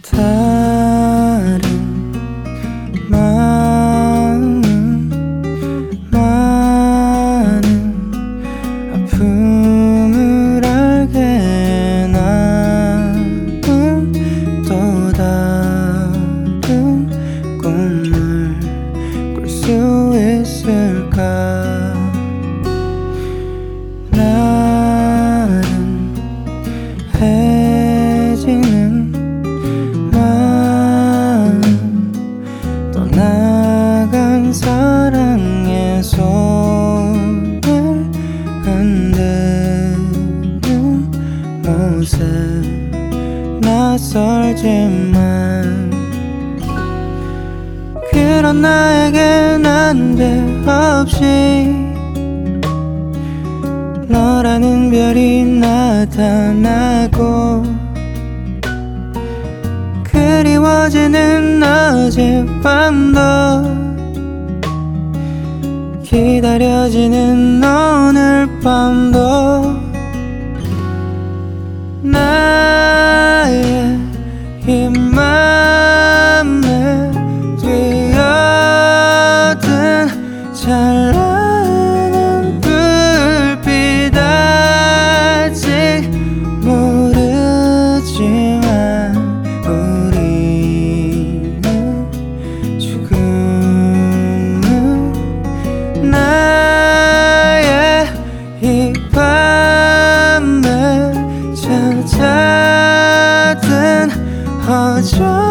다른 마음 많은 아픔을 알게 나는 또 다른 꿈을 꿀 수 있을까. 나는 해지는 마음 떠나간 사랑의 손을 흔드는 모습 낯설지만 그런 나에겐 난데없이 너라는 별이 나타나고 그리워지는 어젯밤도 기다려지는 오늘 밤도 나의 이 맘에 뛰어든 찬란한 불빛 아직 모르지만 우리는 지금은 나의 이 밤에 찾아든 어둠